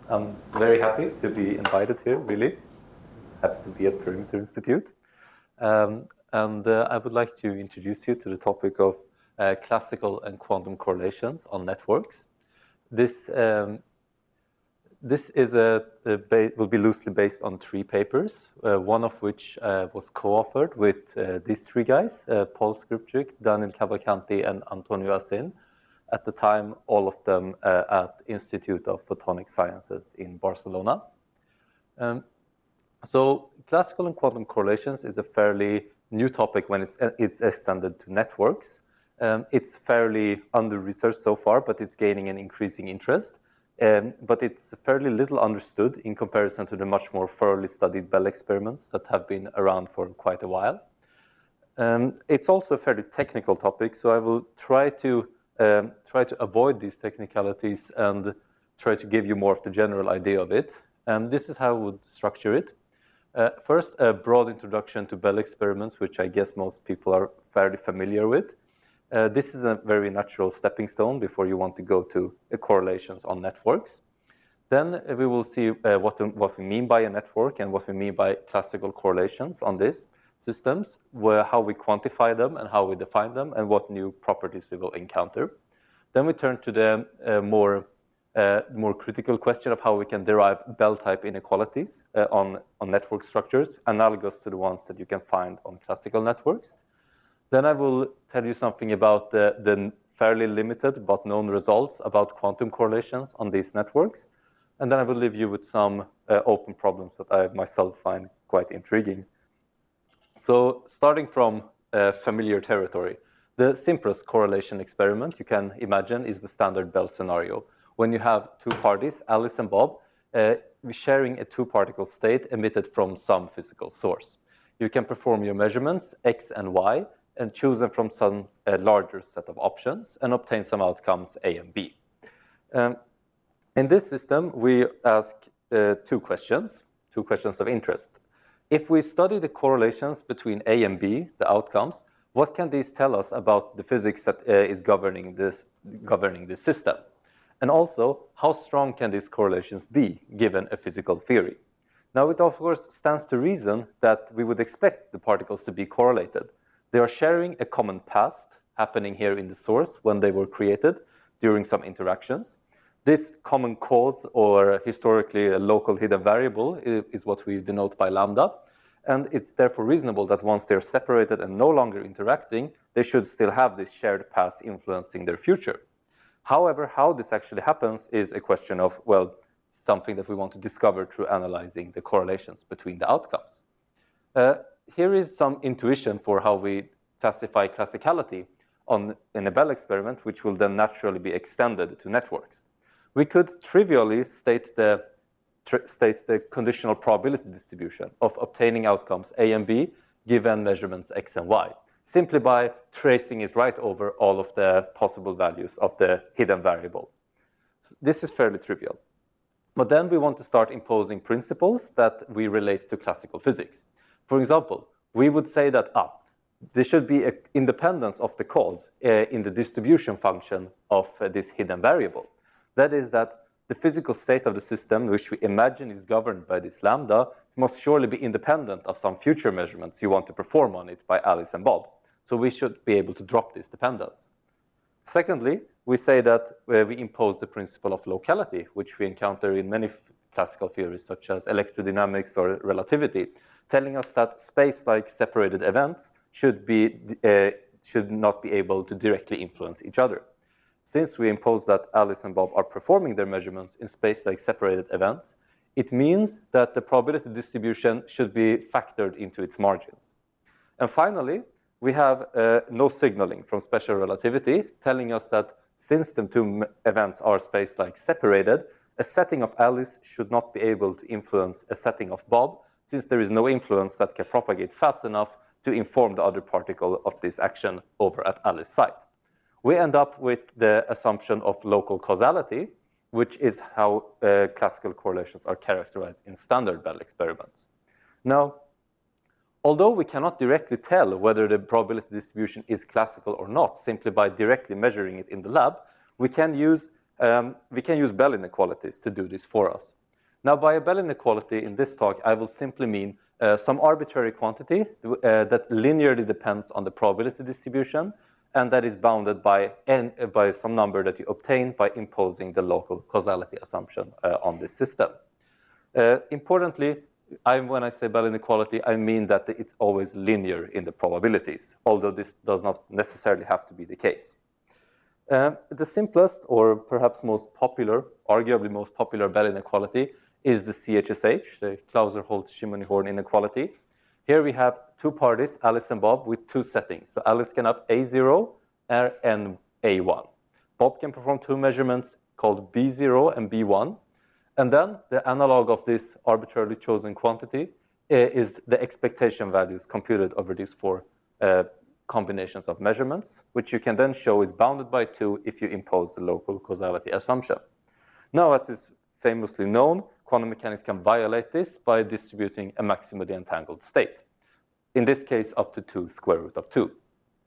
I'm very happy to be invited here, really. Happy to be at Perimeter Institute. I would like to introduce you to the topic of classical and quantum correlations on networks. This will be loosely based on 3 papers, one of which was co-authored with these 3 guys, Paul Skrupczyk, Daniel Cavalcanti, and Antonio Acin. At the time, all of them at Institute of Photonic Sciences in Barcelona. So classical and quantum correlations is a fairly new topic when it's extended to networks. It's fairly under-researched so far, but it's gaining an increasing interest. But it's fairly little understood in comparison to the much more thoroughly studied Bell experiments that have been around for quite a while. It's also a fairly technical topic, so I will try to avoid these technicalities and try to give you more of the general idea of it. This is how I would structure it. First, a broad introduction to Bell experiments, which I guess most people are fairly familiar with. This is a very natural stepping stone before you want to go to correlations on networks. Then we will see what we mean by a network and what we mean by classical correlations on these systems, how we quantify them and how we define them, and what new properties we will encounter. Then we turn to the more critical question of how we can derive Bell-type inequalities on network structures, analogous to the ones that you can find on classical networks. Then I will tell you something about the fairly limited but known results about quantum correlations on these networks. And then I will leave you with some open problems that I myself find quite intriguing. So starting from familiar territory, the simplest correlation experiment you can imagine is the standard Bell scenario. When you have 2 parties, Alice and Bob, sharing a 2-particle state emitted from some physical source. You can perform your measurements, X and Y, and choose them from some larger set of options and obtain some outcomes A and B. In this system, we ask 2 questions of interest. If we study the correlations between A and B, the outcomes, what can these tell us about the physics that is governing this system? And also, how strong can these correlations be, given a physical theory? Now, it of course stands to reason that we would expect the particles to be correlated. They are sharing a common past happening here in the source when they were created during some interactions. This common cause, or historically a local hidden variable, is what we denote by lambda. And it's therefore reasonable that once they're separated and no longer interacting, they should still have this shared past influencing their future. However, how this actually happens is a question of, well, something that we want to discover through analyzing the correlations between the outcomes. Here is some intuition for how we classify classicality in a Bell experiment, which will then naturally be extended to networks. We could trivially state the conditional probability distribution of obtaining outcomes A and B given measurements X and Y, simply by tracing it right over all of the possible values of the hidden variable. This is fairly trivial. But then we want to start imposing principles that we relate to classical physics. For example, we would say that there should be an independence of the cause in the distribution function of this hidden variable. That is that the physical state of the system, which we imagine is governed by this lambda, must surely be independent of some future measurements you want to perform on it by Alice and Bob. So we should be able to drop this dependence. Secondly, we say that we impose the principle of locality, which we encounter in many classical theories, such as electrodynamics or relativity, telling us that space-like separated events should not be able to directly influence each other. Since we impose that Alice and Bob are performing their measurements in space-like separated events, it means that the probability distribution should be factored into its margins. And finally, we have no signaling from special relativity, telling us that since the 2 events are space-like separated, a setting of Alice should not be able to influence a setting of Bob, since there is no influence that can propagate fast enough to inform the other particle of this action over at Alice's site. We end up with the assumption of local causality, which is how classical correlations are characterized in standard Bell experiments. Now, although we cannot directly tell whether the probability distribution is classical or not simply by directly measuring it in the lab, we can use we can use Bell inequalities to do this for us. Now, by a Bell inequality in this talk, I will simply mean some arbitrary quantity that linearly depends on the probability distribution, and that is bounded by some number that you obtain by imposing the local causality assumption on this system. Importantly, when I say Bell inequality, I mean that it's always linear in the probabilities, although this does not necessarily have to be the case. The simplest, or perhaps most popular, arguably most popular Bell inequality is the CHSH, the Clauser-Holt-Shimony-Horn inequality. Here we have two parties, Alice and Bob, with two settings. So Alice can have A0 and A1. Bob can perform two measurements called B0 and B1. And then the analog of this arbitrarily chosen quantity is the expectation values computed over these four combinations of measurements, which you can then show is bounded by 2 if you impose the local causality assumption. Now, as is famously known, quantum mechanics can violate this by distributing a maximally entangled state. In this case, up to 2 square root of 2.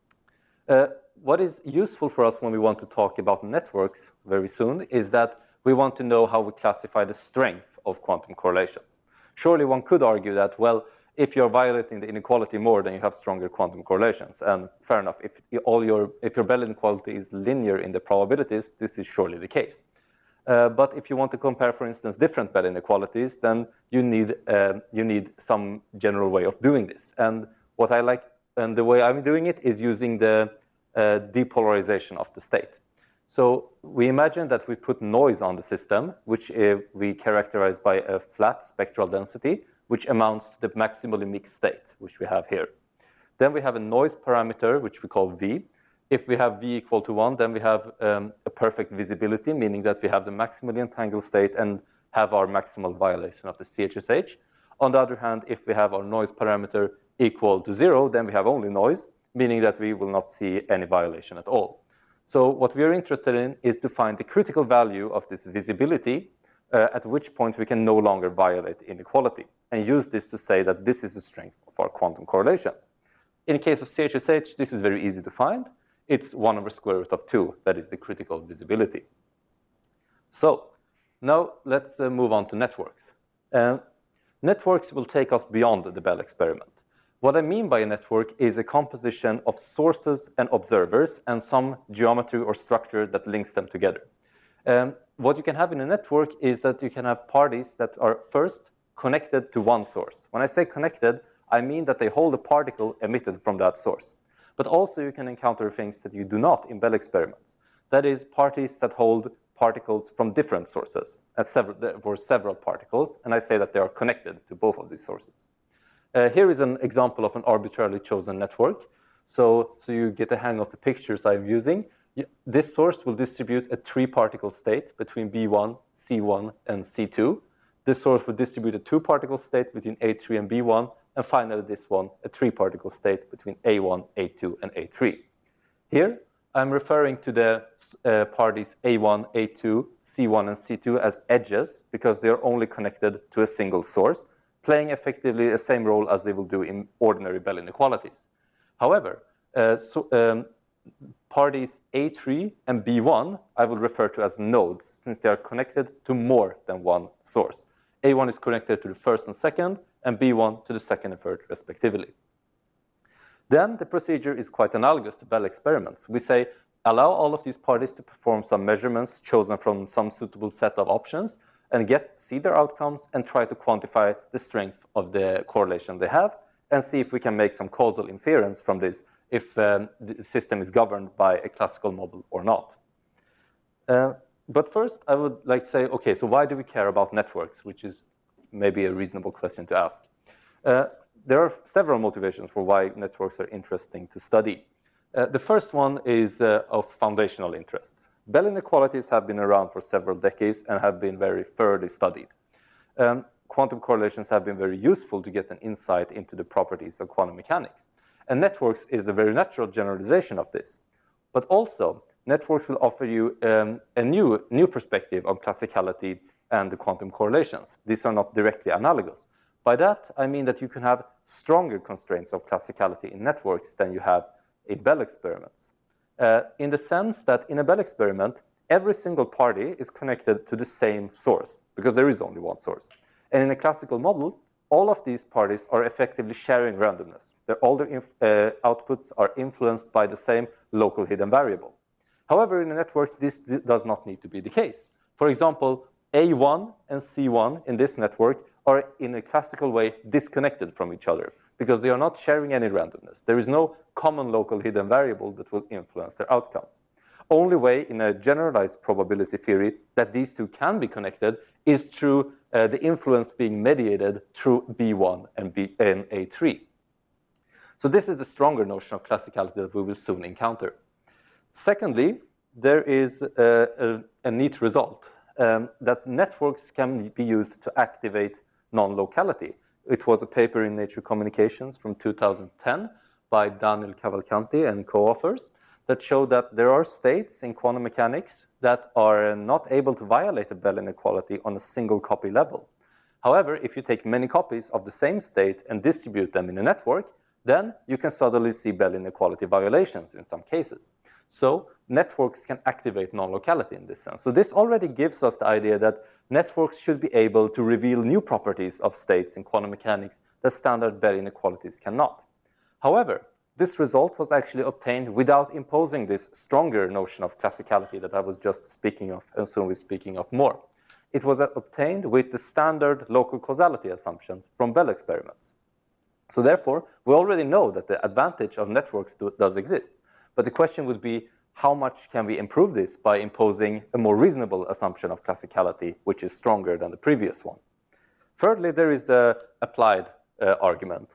What is useful for us when we want to talk about networks very soon is that we want to know how we classify the strength of quantum correlations. Surely one could argue that, well, if you're violating the inequality more, then you have stronger quantum correlations. And fair enough, if your Bell inequality is linear in the probabilities, this is surely the case. But if you want to compare, for instance, different Bell inequalities, then you need some general way of doing this. And what I like, and the way I'm doing it is using the depolarization of the state. So we imagine that we put noise on the system, which we characterize by a flat spectral density, which amounts to the maximally mixed state, which we have here. Then we have a noise parameter, which we call V. If we have V equal to 1, then we have a perfect visibility, meaning that we have the maximally entangled state and have our maximal violation of the CHSH. On the other hand, if we have our noise parameter equal to 0, then we have only noise, meaning that we will not see any violation at all. So what we are interested in is to find the critical value of this visibility, at which point we can no longer violate inequality, and use this to say that this is the strength of our quantum correlations. In the case of CHSH, this is very easy to find. It's 1 over square root of 2. That is the critical visibility. So now let's move on to networks. Networks will take us beyond the Bell experiment. What I mean by a network is a composition of sources and observers and some geometry or structure that links them together. What you can have in a network is that you can have parties that are first connected to one source. When I say connected, I mean that they hold a particle emitted from that source. But also you can encounter things that you do not in Bell experiments. That is, parties that hold particles from different sources, for several particles, and I say that they are connected to both of these sources. Here is an example of an arbitrarily chosen network. So you get a hang of the pictures I'm using. This source will distribute a 3-particle state between B1, C1, and C2. This source will distribute a 2-particle state between A3 and B1, and finally this one, a 3-particle state between A1, A2, and A3. Here, I'm referring to the parties A1, A2, C1, and C2 as edges because they are only connected to a single source, playing effectively the same role as they will do in ordinary Bell inequalities. However, parties A3 and B1 I will refer to as nodes since they are connected to more than one source. A1 is connected to the first and second, and B1 to the second and third, respectively. Then the procedure is quite analogous to Bell experiments. We say, allow all of these parties to perform some measurements chosen from some suitable set of options, and see their outcomes and try to quantify the strength of the correlation they have, and see if we can make some causal inference from this if the system is governed by a classical model or not. But first, I would like to say, okay, so why do we care about networks, which is maybe a reasonable question to ask. There are several motivations for why networks are interesting to study. The first one is of foundational interest. Bell inequalities have been around for several decades and have been very thoroughly studied. Quantum correlations have been very useful to get an insight into the properties of quantum mechanics. And networks is a very natural generalization of this. But also, networks will offer you a new perspective on classicality and the quantum correlations. These are not directly analogous. By that, I mean that you can have stronger constraints of classicality in networks than you have in Bell experiments. In the sense that in a Bell experiment, every single party is connected to the same source, because there is only one source. And in a classical model, all of these parties are effectively sharing randomness. All their outputs are influenced by the same local hidden variable. However, in a network, this does not need to be the case. For example, A1 and C1 in this network are in a classical way disconnected from each other because they are not sharing any randomness. There is no common local hidden variable that will influence their outcomes. Only way in a generalized probability theory that these two can be connected is through the influence being mediated through B1 and A3. So this is the stronger notion of classicality that we will soon encounter. Secondly, there is a neat result that networks can be used to activate non-locality. It was a paper in Nature Communications from 2010 by Daniel Cavalcanti and co-authors that showed that there are states in quantum mechanics that are not able to violate a Bell inequality on a single copy level. However, if you take many copies of the same state and distribute them in a network, then you can suddenly see Bell inequality violations in some cases. So networks can activate non-locality in this sense. So this already gives us the idea that networks should be able to reveal new properties of states in quantum mechanics that standard Bell inequalities cannot. However, this result was actually obtained without imposing this stronger notion of classicality that I was just speaking of, and soon we're speaking of more. It was obtained with the standard local causality assumptions from Bell experiments. So therefore, we already know that the advantage of networks does exist. But the question would be, how much can we improve this by imposing a more reasonable assumption of classicality, which is stronger than the previous one? Thirdly, there is the applied argument.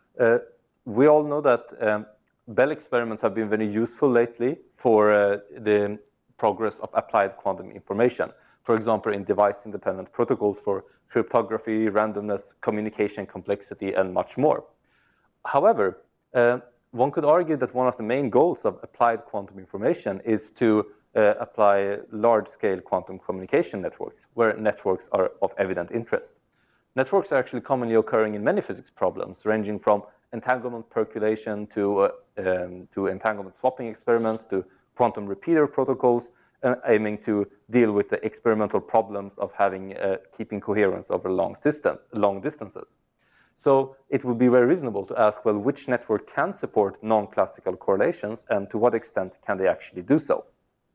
We all know that Bell experiments have been very useful lately for the progress of applied quantum information. For example, in device-independent protocols for cryptography, randomness, communication complexity, and much more. However, one could argue that one of the main goals of applied quantum information is to apply large-scale quantum communication networks, where networks are of evident interest. Networks are actually commonly occurring in many physics problems, ranging from entanglement percolation to entanglement swapping experiments to quantum repeater protocols, aiming to deal with the experimental problems of keeping coherence over long distances. So it would be very reasonable to ask, well, which network can support non-classical correlations, and to what extent can they actually do so?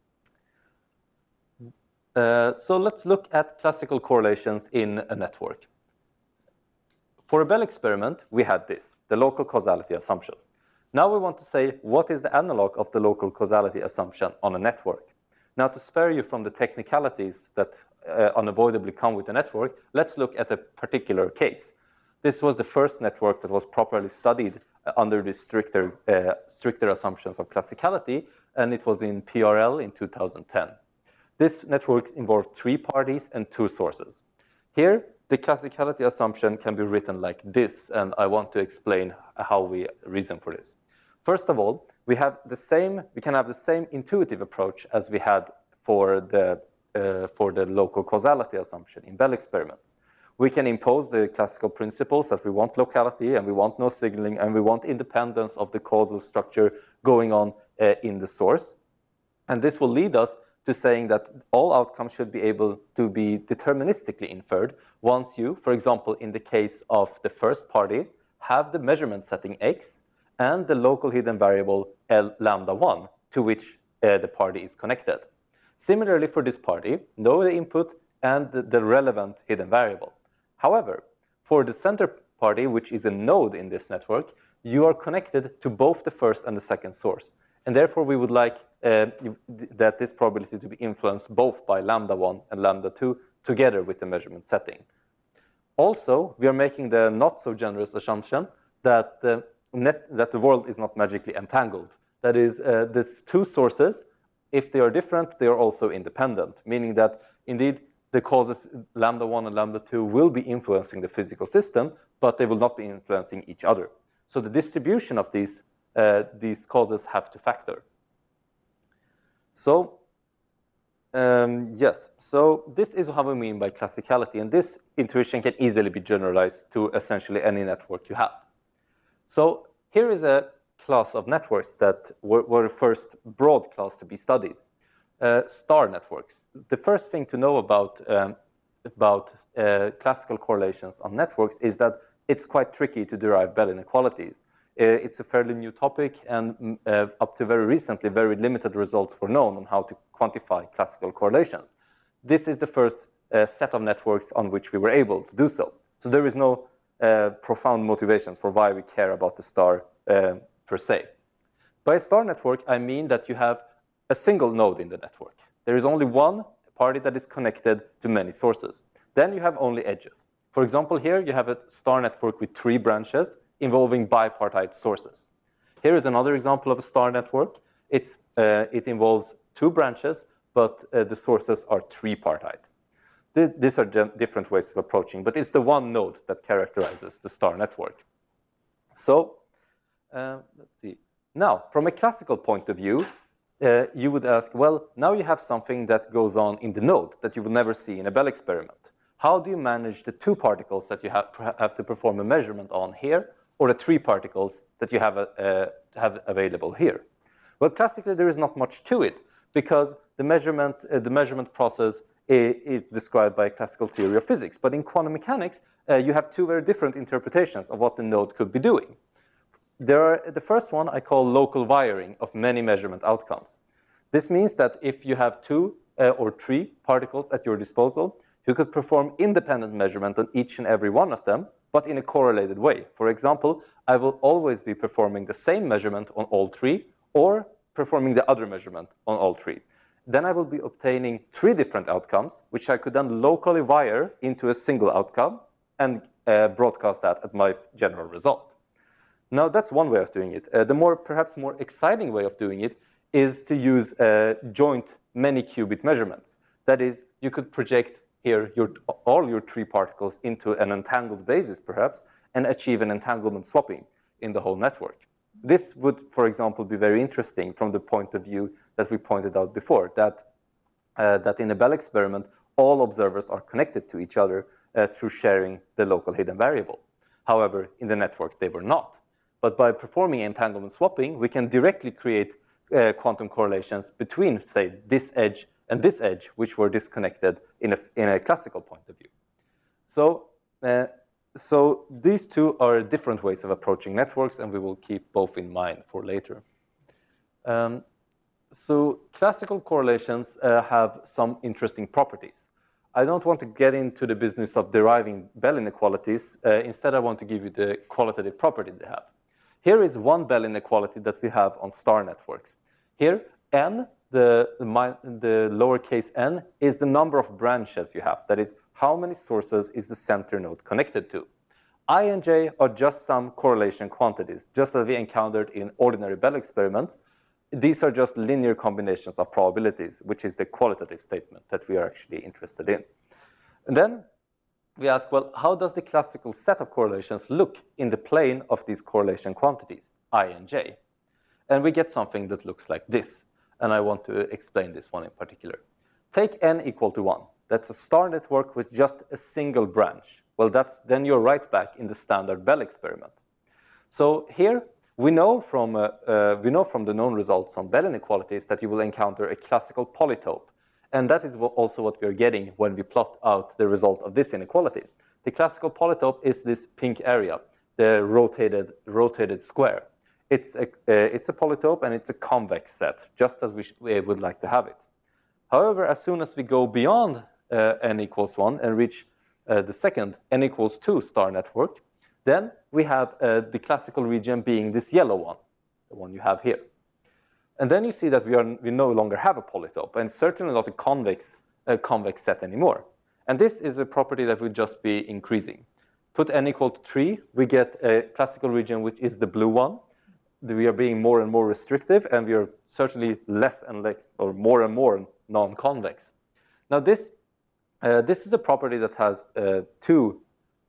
So let's look at classical correlations in a network. For a Bell experiment, we had this, the local causality assumption. Now we want to say, what is the analog of the local causality assumption on a network? Now, to spare you from the technicalities that unavoidably come with a network, let's look at a particular case. This was the first network that was properly studied under the stricter assumptions of classicality, and it was in PRL in 2010. This network involved 3 parties and 2 sources. Here, the classicality assumption can be written like this, and I want to explain how we reason for this. First of all, we can have the same intuitive approach as we had for the local causality assumption in Bell experiments. We can impose the classical principles that we want locality, and we want no signaling, and we want independence of the causal structure going on in the source. And this will lead us to saying that all outcomes should be able to be deterministically inferred once you, for example, in the case of the first party, have the measurement setting x and the local hidden variable lambda1 to which the party is connected. Similarly, for this party, know the input and the relevant hidden variable. However, for the center party, which is a node in this network, you are connected to both the first and the second source. And therefore, we would like that this probability to be influenced both by lambda1 and lambda2 together with the measurement setting. Also, we are making the not so generous assumption that the world is not magically entangled. That is, these 2 sources, if they are different, they are also independent, meaning that indeed the causes lambda1 and lambda2 will be influencing the physical system, but they will not be influencing each other. So the distribution of these causes have to factor. So, yes, so this is how we mean by classicality, and this intuition can easily be generalized to essentially any network you have. So here is a class of networks that were the first broad class to be studied. star networks. The first thing to know about classical correlations on networks is that it's quite tricky to derive Bell inequalities. It's a fairly new topic, and up to very recently, very limited results were known on how to quantify classical correlations. This is the first set of networks on which we were able to do so. So there is no profound motivations for why we care about the star per se. By a star network, I mean that you have a single node in the network. There is only one party that is connected to many sources. Then you have only edges. For example, here you have a star network with 3 branches involving bipartite sources. Here is another example of a star network. It involves 2 branches, but the sources are tripartite. These are different ways of approaching, but it's the one node that characterizes the star network. So let's see. Now, from a classical point of view, you would ask, well, now you have something that goes on in the node that you will never see in a Bell experiment. How do you manage the 2 particles that you have to perform a measurement on here, or the 3 particles that you have available here? Well, classically, there is not much to it, because the measurement process is described by a classical theory of physics. But in quantum mechanics, you have 2 very different interpretations of what the node could be doing. The first one I call local wiring of many measurement outcomes. This means that if you have 2 or 3 particles at your disposal, you could perform independent measurement on each and every one of them, but in a correlated way. For example, I will always be performing the same measurement on all 3, or performing the other measurement on all 3. Then I will be obtaining 3 different outcomes, which I could then locally wire into a single outcome and broadcast that at my general result. Now, that's one way of doing it. Perhaps more exciting way of doing it is to use joint many-qubit measurements. That is, you could project here all your 3 particles into an entangled basis, perhaps, and achieve an entanglement swapping in the whole network. This would, for example, be very interesting from the point of view that we pointed out before, that in a Bell experiment, all observers are connected to each other through sharing the local hidden variable. However, in the network, they were not. But by performing entanglement swapping, we can directly create quantum correlations between, say, this edge and this edge, which were disconnected in a classical point of view. So these 2 are different ways of approaching networks, and we will keep both in mind for later. So classical correlations have some interesting properties. I don't want to get into the business of deriving Bell inequalities. Instead, I want to give you the qualitative property they have. Here is one Bell inequality that we have on star networks. Here, n, the lowercase n, is the number of branches you have. That is, how many sources is the center node connected to. I and j are just some correlation quantities, just as we encountered in ordinary Bell experiments. These are just linear combinations of probabilities, which is the qualitative statement that we are actually interested in. And then we ask, well, how does the classical set of correlations look in the plane of these correlation quantities, I and j? And we get something that looks like this. And I want to explain this one in particular. Take n equal to 1. That's a star network with just a single branch. Well, then you're right back in the standard Bell experiment. So here, we know from the known results on Bell inequalities that you will encounter a classical polytope. And that is also what we are getting when we plot out the result of this inequality. The classical polytope is this pink area, the rotated square. It's a polytope, and it's a convex set, just as we would like to have it. However, as soon as we go beyond n equals 1 and reach the second n equals 2 star network, then we have the classical region being this yellow one, the one you have here. And then you see that we no longer have a polytope, and certainly not a convex set anymore. And this is a property that will just be increasing. Put n equal to 3, we get a classical region which is the blue one. We are being more and more restrictive, and we are certainly less and less, or more and more non-convex. Now this is a property that has two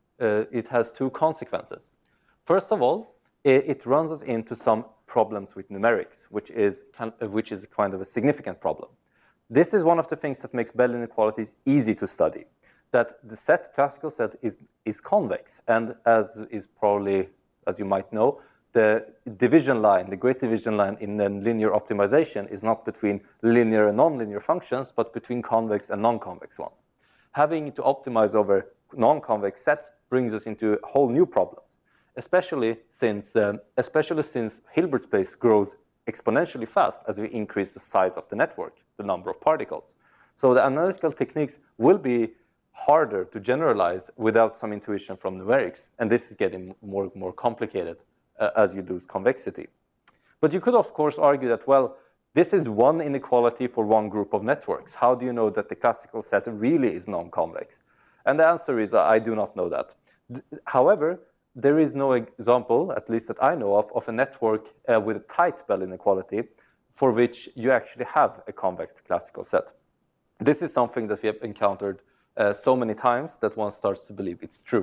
consequences. First of all, it runs us into some problems with numerics, which is kind of a significant problem. This is one of the things that makes Bell inequalities easy to study, that the classical set is convex, and as you might know, the division line, the great division line in linear optimization is not between linear and nonlinear functions, but between convex and non-convex ones. Having to optimize over non-convex sets brings us into whole new problems, especially since Hilbert space grows exponentially fast as we increase the size of the network, the number of particles. So the analytical techniques will be harder to generalize without some intuition from numerics, and this is getting more complicated as you lose convexity. But you could, of course, argue that, well, this is one inequality for one group of networks. How do you know that the classical set really is non-convex? And the answer is, I do not know that. However, there is no example, at least that I know of a network with a tight Bell inequality for which you actually have a convex classical set. This is something that we have encountered so many times that one starts to believe it's true.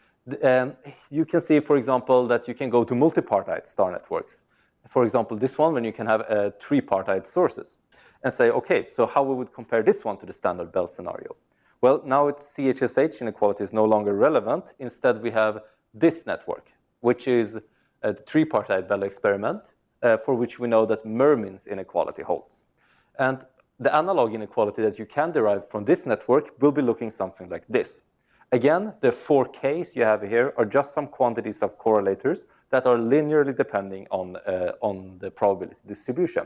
You can see, for example, that you can go to multipartite star networks. For example, this one, when you can have tripartite sources, and say, okay, so how we would compare this one to the standard Bell scenario? Well, now its CHSH inequality is no longer relevant. Instead, we have this network, which is a tripartite Bell experiment, for which we know that Mermin's inequality holds. And the analog inequality that you can derive from this network will be looking something like this. Again, the 4Ks you have here are just some quantities of correlators that are linearly depending on the probability distribution.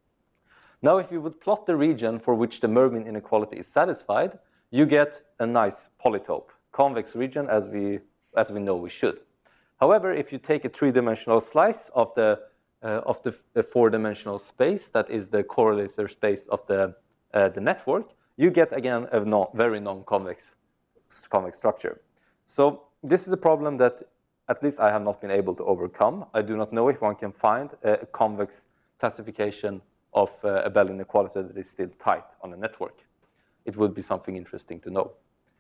Now, if you would plot the region for which the Mermin inequality is satisfied, you get a nice polytope, convex region as we know we should. However, if you take a three-dimensional slice of the four-dimensional space, that is the correlator space of the network, you get, again, a very non-convex convex structure. So this is a problem that at least I have not been able to overcome. I do not know if one can find a convex classification of a Bell inequality that is still tight on a network. It would be something interesting to know.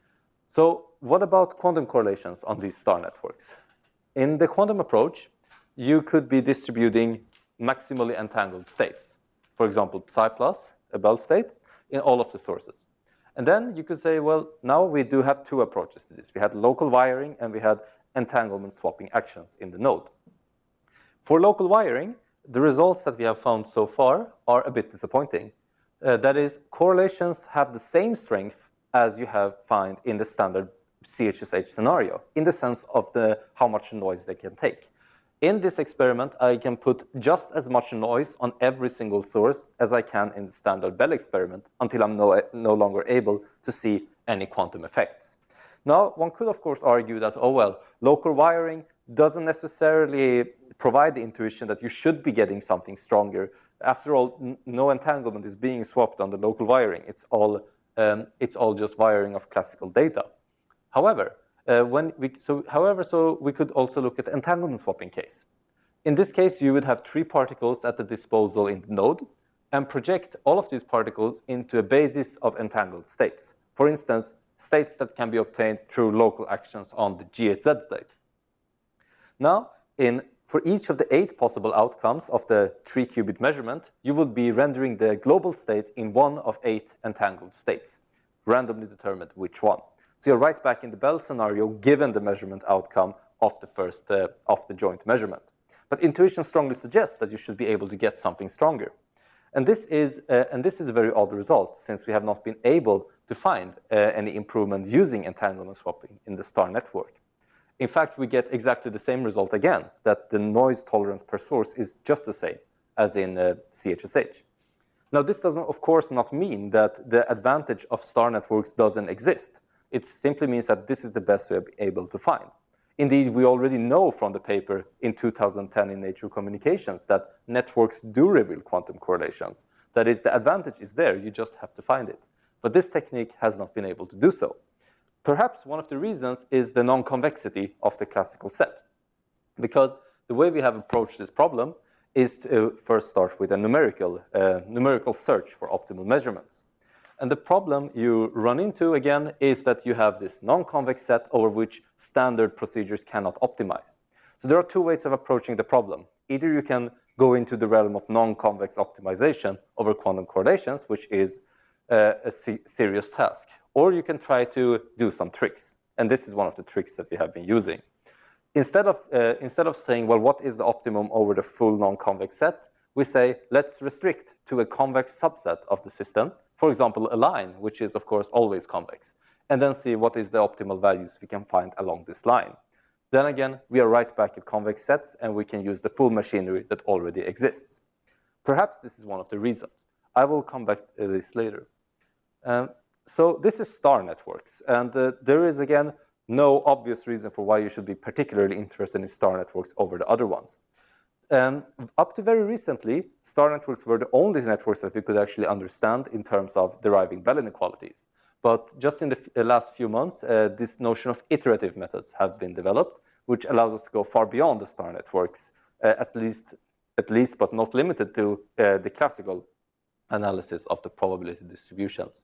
So what about quantum correlations on these star networks? In the quantum approach, you could be distributing maximally entangled states. For example, psi plus, a Bell state, in all of the sources. And then you could say, well, now we do have two approaches to this. We had local wiring, and we had entanglement swapping actions in the node. For local wiring, the results that we have found so far are a bit disappointing. That is, correlations have the same strength as you find in the standard CHSH scenario, in the sense of how much noise they can take. In this experiment, I can put just as much noise on every single source as I can in the standard Bell experiment until I'm no longer able to see any quantum effects. Now, one could, of course, argue that, oh, well, local wiring doesn't necessarily provide the intuition that you should be getting something stronger. After all, no entanglement is being swapped on the local wiring. It's all just wiring of classical data. However, we could also look at the entanglement swapping case. In this case, you would have three particles at the disposal in the node and project all of these particles into a basis of entangled states. For instance, states that can be obtained through local actions on the GHZ state. Now, for each of the 8 possible outcomes of the 3-qubit measurement, you would be rendering the global state in one of 8 entangled states, randomly determined which one. So you're right back in the Bell scenario, given the measurement outcome of the joint measurement. But intuition strongly suggests that you should be able to get something stronger. And this is a very odd result, since we have not been able to find any improvement using entanglement swapping in the star network. In fact, we get exactly the same result again, that the noise tolerance per source is just the same as in CHSH. Now, this doesn't, of course, not mean that the advantage of star networks doesn't exist. It simply means that this is the best we're able to find. Indeed, we already know from the paper in 2010 in Nature Communications that networks do reveal quantum correlations. That is, the advantage is there, you just have to find it. But this technique has not been able to do so. Perhaps one of the reasons is the non-convexity of the classical set. Because the way we have approached this problem is to first start with a numerical search for optimal measurements. And the problem you run into, again, is that you have this non-convex set over which standard procedures cannot optimize. So there are two ways of approaching the problem. Either you can go into the realm of non-convex optimization over quantum correlations, which is a serious task. Or you can try to do some tricks. And this is one of the tricks that we have been using. instead of saying, well, what is the optimum over the full non-convex set, we say, let's restrict to a convex subset of the system, for example, a line, which is, of course, always convex, and then see what is the optimal values we can find along this line. Then again, we are right back at convex sets, and we can use the full machinery that already exists. Perhaps this is one of the reasons. I will come back to this later. So this is star networks, and there is, again, no obvious reason for why you should be particularly interested in star networks over the other ones. Up to very recently, star networks were the only networks that we could actually understand in terms of deriving Bell inequalities. But just in the last few months, this notion of iterative methods have been developed, which allows us to go far beyond the star networks, at least, but not limited to the classical analysis of the probability distributions.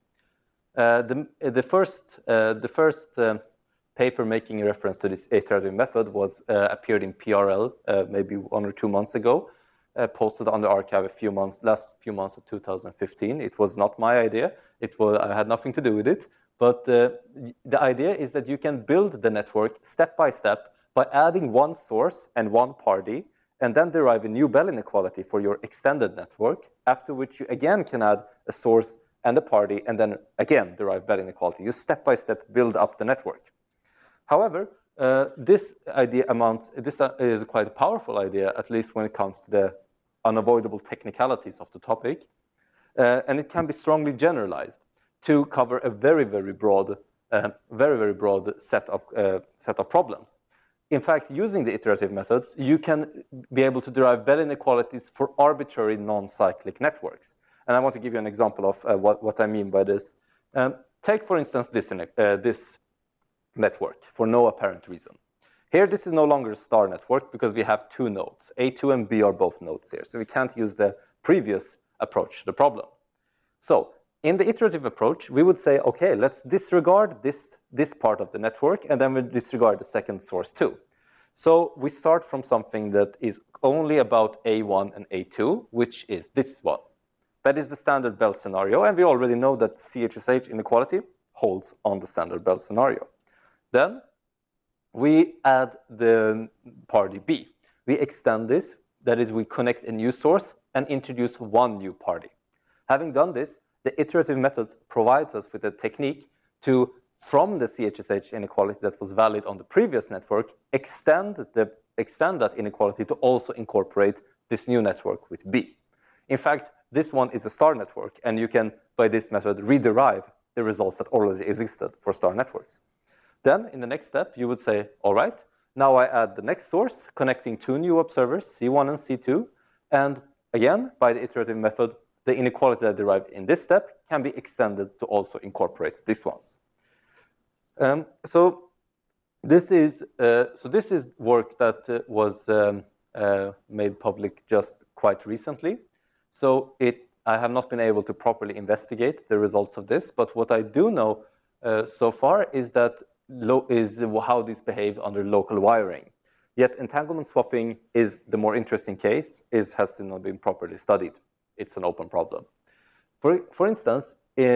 The first paper making a reference to this iterative method was appeared in PRL maybe 1 or 2 months ago, posted on the arXiv last few months of 2015. It was not my idea. I had nothing to do with it. But the idea is that you can build the network step by step by adding one source and one party, and then derive a new Bell inequality for your extended network, after which you again can add a source and a party, and then again derive Bell inequality. You step by step build up the network. However, this is quite a powerful idea, at least when it comes to the unavoidable technicalities of the topic, and it can be strongly generalized to cover a very, very broad set of problems. In fact, using the iterative methods, you can be able to derive Bell inequalities for arbitrary non-cyclic networks. And I want to give you an example of what I mean by this. Take, for instance, this network for no apparent reason. Here, this is no longer a star network because we have 2 nodes. A2 and B are both nodes here, so we can't use the previous approach to the problem. So in the iterative approach, we would say, okay, let's disregard this part of the network, and then we'll disregard the second source too. So we start from something that is only about A1 and A2, which is this one. That is the standard Bell scenario, and we already know that CHSH inequality holds on the standard Bell scenario. Then we add the party B. We extend this, that is, we connect a new source and introduce one new party. Having done this, the iterative methods provides us with a technique to, from the CHSH inequality that was valid on the previous network, extend that inequality to also incorporate this new network with B. In fact, this one is a star network, and you can, by this method, rederive the results that already existed for star networks. Then, in the next step, you would say, all right, now I add the next source, connecting 2 new observers, C1 and C2, and again, by the iterative method, the inequality that derived in this step can be extended to also incorporate these ones. So this is work that was made public just quite recently. So I have not been able to properly investigate the results of this, but what I do know so far is how these behave under local wiring. Yet entanglement swapping is the more interesting case, has still not been properly studied. It's an open problem. For instance,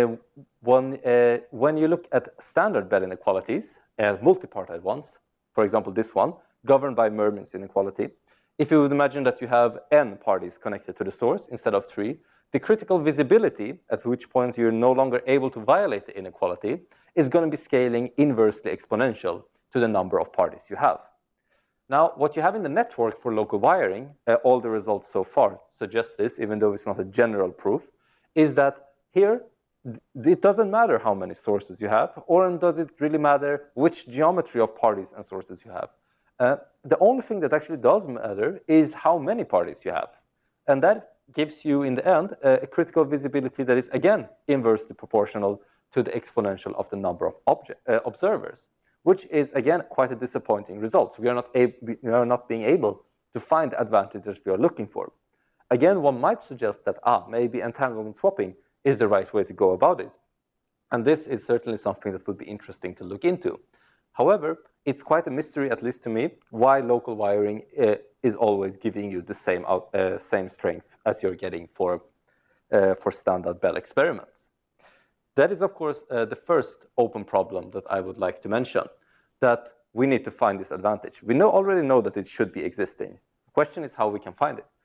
when you look at standard Bell inequalities, multipartite ones, for example this one, governed by Mermin's inequality, if you would imagine that you have n parties connected to the source instead of 3, the critical visibility, at which point you're no longer able to violate the inequality, is going to be scaling inversely exponential to the number of parties you have. Now, what you have in the network for local wiring, all the results so far suggest this, even though it's not a general proof, is that here, it doesn't matter how many sources you have, or does it really matter which geometry of parties and sources you have. The only thing that actually does matter is how many parties you have. And that gives you, in the end, a critical visibility that is, again, inversely proportional to the exponential of the number of observers, which is, again, quite a disappointing result. We are not being able to find the advantages we are looking for. Again, one might suggest that, maybe entanglement swapping is the right way to go about it. And this is certainly something that would be interesting to look into. However, it's quite a mystery, at least to me, why local wiring is always giving you the same strength as you're getting for standard Bell experiments. That is, of course, the first open problem that I would like to mention, that we need to find this advantage. We already know that it should be existing. The question is how we can find it.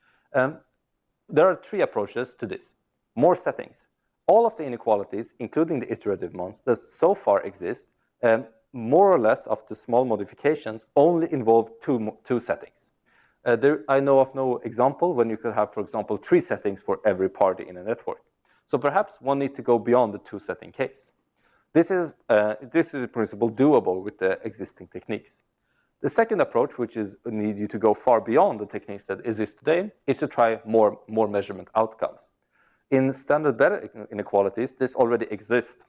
There are three approaches to this. More settings. All of the inequalities, including the iterative ones that so far exist, more or less up to small modifications, only involve two settings. I know of no example when you could have, for example, 3 settings for every party in a network. So perhaps one needs to go beyond the 2-setting case. This is in principle doable with the existing techniques. The second approach, which is need you to go far beyond the techniques that exist today, is to try more measurement outcomes. In standard Bethe inequalities, this already exists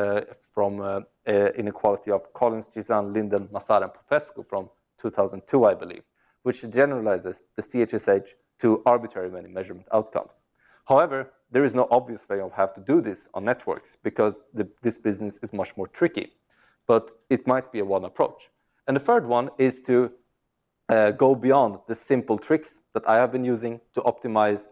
from inequality of Collins, Gizan, Linden, Massar, and Popescu from 2002, I believe, which generalizes the CHSH to arbitrary many measurement outcomes. However, there is no obvious way of how to do this on networks because this business is much more tricky, but it might be one approach. And the third one is to go beyond the simple tricks that I have been using to optimize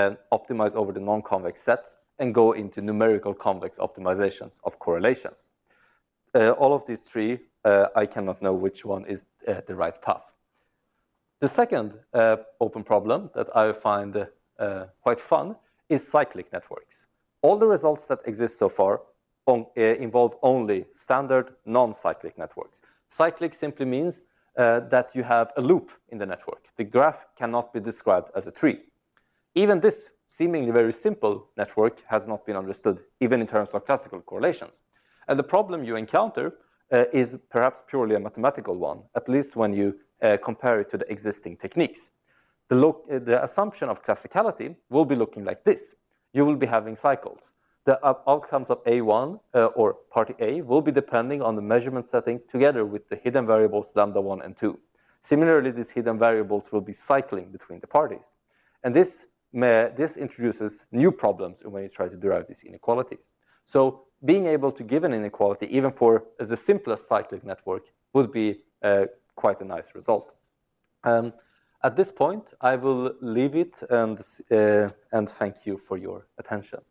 over the non-convex set and go into numerical convex optimizations of correlations. All of these three, I cannot know which one is the right path. The second open problem that I find quite fun is cyclic networks. All the results that exist so far involve only standard non-cyclic networks. Cyclic simply means that you have a loop in the network. The graph cannot be described as a tree. Even this seemingly very simple network has not been understood, even in terms of classical correlations. And the problem you encounter is perhaps purely a mathematical one, at least when you compare it to the existing techniques. The assumption of classicality will be looking like this. You will be having cycles. The outcomes of A1 or party A will be depending on the measurement setting together with the hidden variables lambda 1 and 2. Similarly, these hidden variables will be cycling between the parties. And this introduces new problems when you try to derive these inequalities. So being able to give an inequality, even for the simplest cyclic network, would be quite a nice result. At this point, I will leave it and thank you for your attention.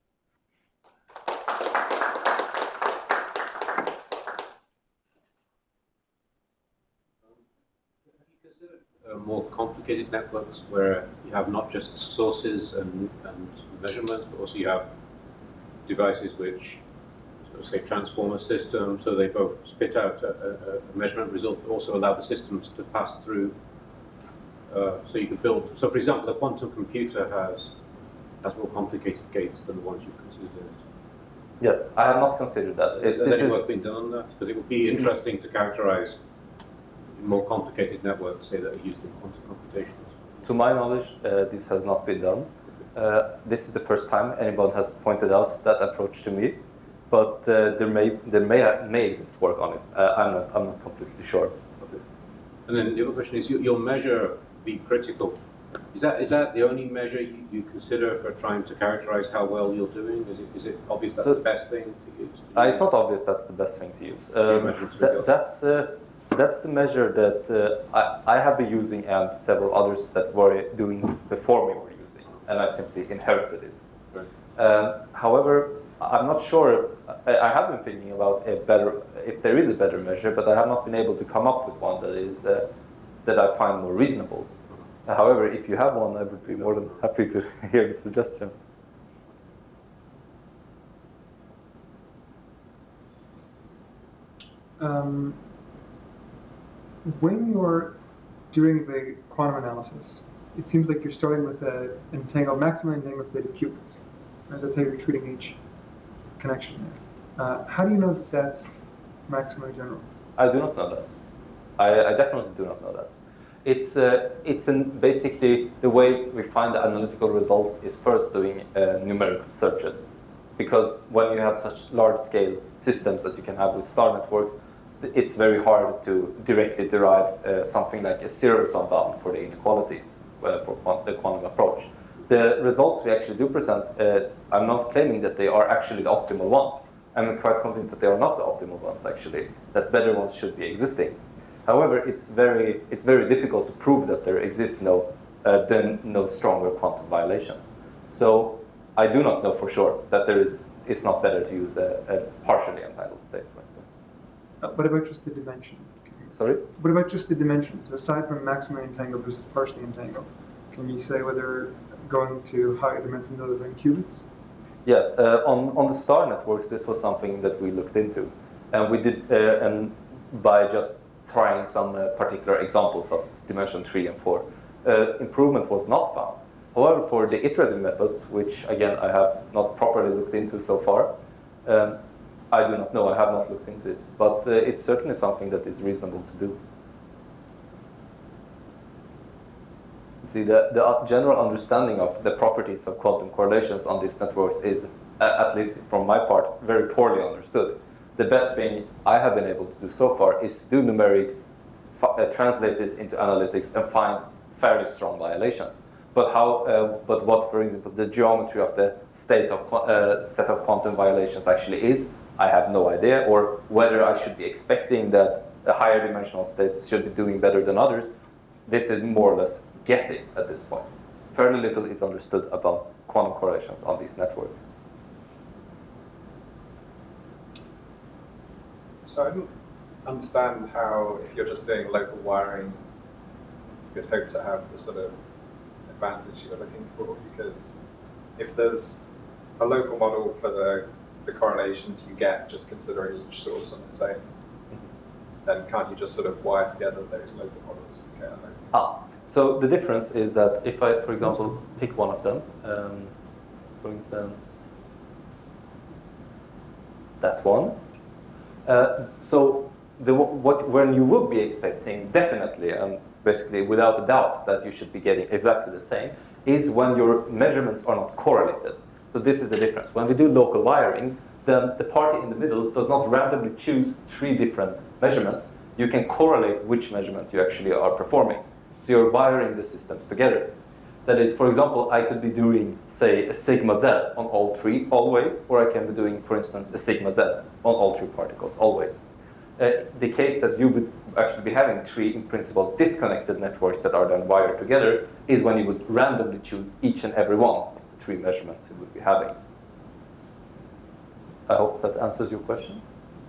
More complicated networks where you have not just sources and measurements, but also you have devices which, say, transform a system, so they both spit out a measurement result, but also allow the systems to pass through. So you can build. So, for example, a quantum computer has more complicated gates than the ones you've considered. Yes, I have not considered that. Has any work been done on that? Because it would be interesting to characterize more complicated networks, say, that are used in quantum computations. To my knowledge, this has not been done. This is the first time anyone has pointed out that approach to me, but there may exist work on it. I'm not completely sure. Okay. And then the other question is, your measure be critical. Is that the only measure you consider for trying to characterize how well you're doing? Is it obvious that's the best thing to use? It's not obvious that's the best thing to use. That's the measure that I have been using and several others that were doing this before me were using, and I simply inherited it. Right. However, I'm not sure. I have been thinking about if there is a better measure, but I have not been able to come up with one that is that I find more reasonable. However, if you have one, I would be more than happy to hear the suggestion. When you're doing the quantum analysis, it seems like you're starting with an maximum entangled state of qubits. Right? That's how you're treating each connection there. How do you know that that's maximally general? I do not know that. I definitely do not know that. It's basically the way we find the analytical results is first doing numerical searches. Because when you have such large-scale systems that you can have with star networks, it's very hard to directly derive something like a zero-sum bound for the inequalities for the quantum approach. The results we actually do present, I'm not claiming that they are actually the optimal ones. I'm quite convinced that they are not the optimal ones, actually, that better ones should be existing. However, it's very difficult to prove that there exist no stronger quantum violations. So I do not know for sure that it's not better to use a partially entangled state, for instance. What about just the dimension? Sorry? What about just the dimensions? Aside from maximally entangled versus partially entangled, can you say whether going to higher dimensions other than qubits? Yes, on the star networks, this was something that we looked into. And we did, and by just trying some particular examples of dimension 3 and 4, improvement was not found. However, for the iterative methods, which again I have not properly looked into so far, I do not know, I have not looked into it, but it's certainly something that is reasonable to do. See, the general understanding of the properties of quantum correlations on these networks is, at least from my part, very poorly understood. The best thing I have been able to do so far is to do numerics, translate this into analytics, and find fairly strong violations. But but what, for example, the geometry of the set of quantum violations actually is, I have no idea, or whether I should be expecting that the higher dimensional states should be doing better than others. This is more or less guessing at this point. Fairly little is understood about quantum correlations on these networks. So I don't understand how, if you're just doing local wiring, you could hope to have the sort of advantage you're looking for, because if there's a local model for the correlations you get just considering each source on its own, then can't you just sort of wire together those local models? So the difference is that if I, for example, pick one of them, for instance, that one. When you would be expecting, definitely, and basically without a doubt, that you should be getting exactly the same, is when your measurements are not correlated. So this is the difference. When we do local wiring, then the party in the middle does not randomly choose 3 different measurements. You can correlate which measurement you actually are performing. So you're wiring the systems together. That is, for example, I could be doing, say, a sigma z on all 3 always, or I can be doing, for instance, a sigma z on all 3 particles always. The case that you would actually be having 3, in principle, disconnected networks that are then wired together is when you would randomly choose each and every one of the 3 measurements you would be having. I hope that answers your question.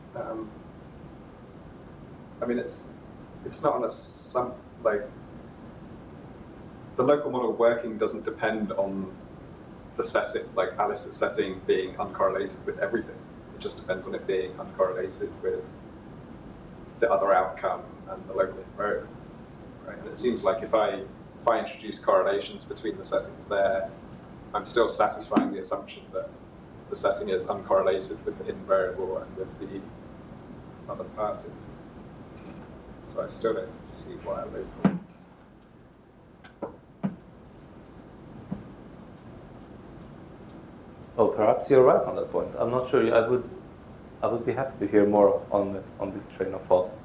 I mean, it's not on like, the local model working doesn't depend on the setting, like Alice's setting being uncorrelated with everything. It just depends on it being uncorrelated with the other outcome and the local invariant, right? And it seems like if I introduce correlations between the settings there, I'm still satisfying the assumption that the setting is uncorrelated with the hidden variable and with the other party. So I still don't see why a local. Oh, perhaps you're right on that point. I'm not sure. I would be happy to hear more on this train of thought.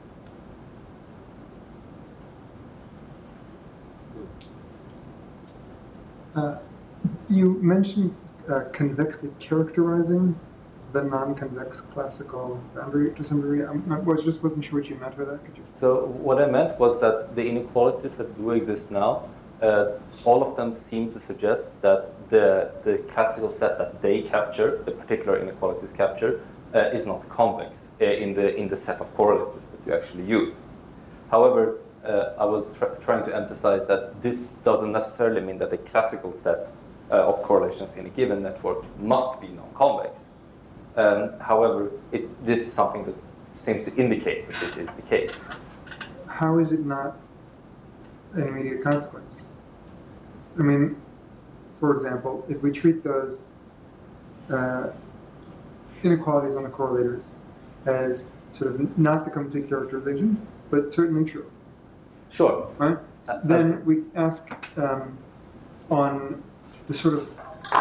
You mentioned convexly characterizing the non-convex classical boundary to some degree. I wasn't sure what you meant by that. Could you? So what I meant was that the inequalities that do exist now, all of them seem to suggest that the classical set that they capture, the particular inequalities capture, is not convex in the set of correlators that you actually use. However, I was trying to emphasize that this doesn't necessarily mean that the classical set of correlations in a given network must be non-convex. However, this is something that seems to indicate that this is the case. How is it not an immediate consequence? I mean, for example, if we treat those inequalities on the correlators as sort of not the complete characterization, but certainly true. Sure. Right? Then we ask on the sort of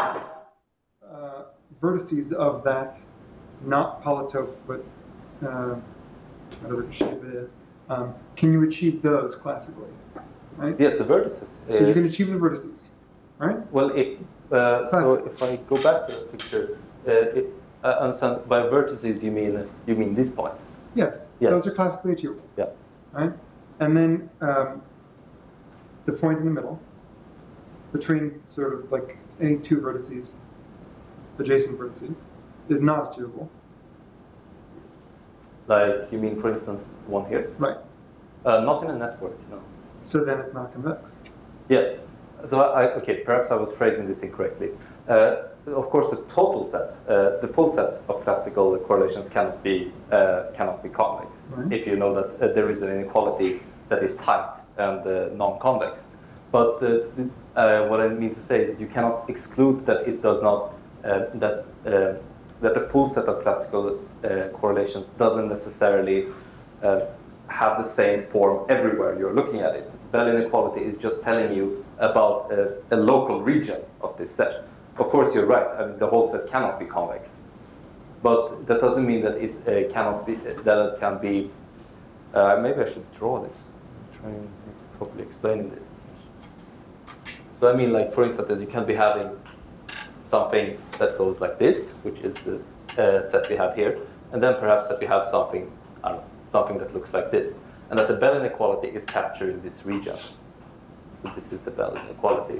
vertices of that, not polytope, but whatever shape it is, can you achieve those classically? Right? Yes, the vertices. So you can achieve the vertices, right? Well, so if I go back to the picture, I understand by vertices you mean these points. Yes. Yes. Those are classically achievable. Yes. Right? And then the point in the middle, between sort of like any 2 vertices, adjacent vertices, is not achievable. Like, you mean, for instance, one here? Right. Not in a network, no. So then it's not convex. Yes. So okay, perhaps I was phrasing this incorrectly. Of course, the total set, the full set of classical correlations cannot be convex. Right. If you know that there is an inequality that is tight and non-convex. But what I mean to say is that you cannot exclude that it does not that the full set of classical correlations doesn't necessarily have the same form everywhere you're looking at it. The Bell inequality is just telling you about a local region of this set. Of course, you're right. I mean, the whole set cannot be convex, but that doesn't mean that it cannot be. That it can be. Maybe I should draw this. I'm trying to properly explain this. So I mean, like for instance, that you can be having something that goes like this, which is the set we have here, and then perhaps that we have something, I don't know, something that looks like this, and that the Bell inequality is captured in this region. So this is the Bell inequality.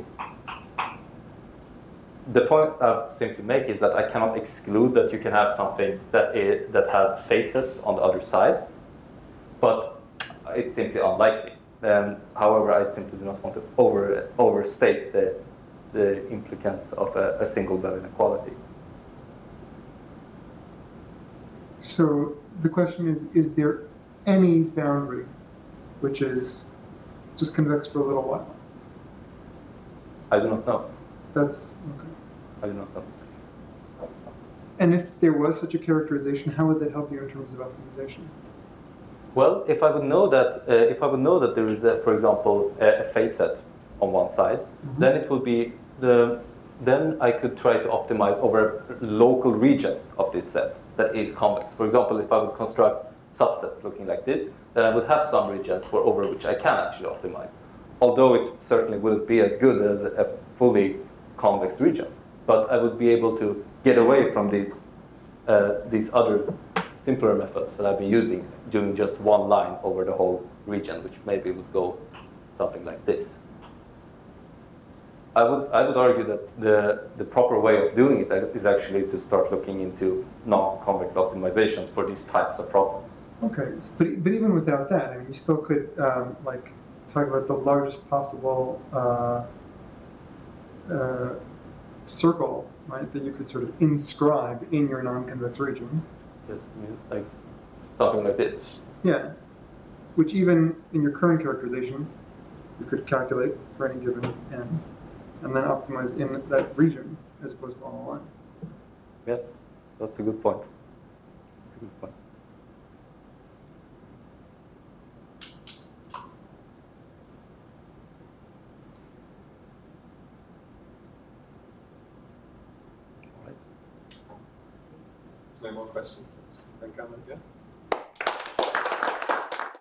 The point I simply make is that I cannot exclude that you can have something that has facets on the other sides, but it's simply unlikely. However, I simply do not want to overstate the implicance of a single Bell inequality. So the question is there any boundary which is just convex for a little while? I do not know. That's okay. I do not know. And if there was such a characterization, how would that help you in terms of optimization? Well, if I would know that there is, for example, a facet on one side, then it will be then I could try to optimize over local regions of this set that is convex. For example, if I would construct subsets looking like this, then I would have some regions over which I can actually optimize. Although it certainly wouldn't be as good as a fully convex region, but I would be able to get away from these other simpler methods that I've been using, doing just one line over the whole region, which maybe would go something like this. I would argue that the proper way of doing it is actually to start looking into non-convex optimizations for these types of problems. Okay, but even without that, I mean, you still could like talk about the largest possible circle, right? That you could sort of inscribe in your non-convex region. Yes, I mean, like something like this. Yeah, which even in your current characterization, you could calculate for any given n, and then optimize in that region as opposed to on a line. Yes, that's a good point. That's a good point. No more questions. Thank you, yeah.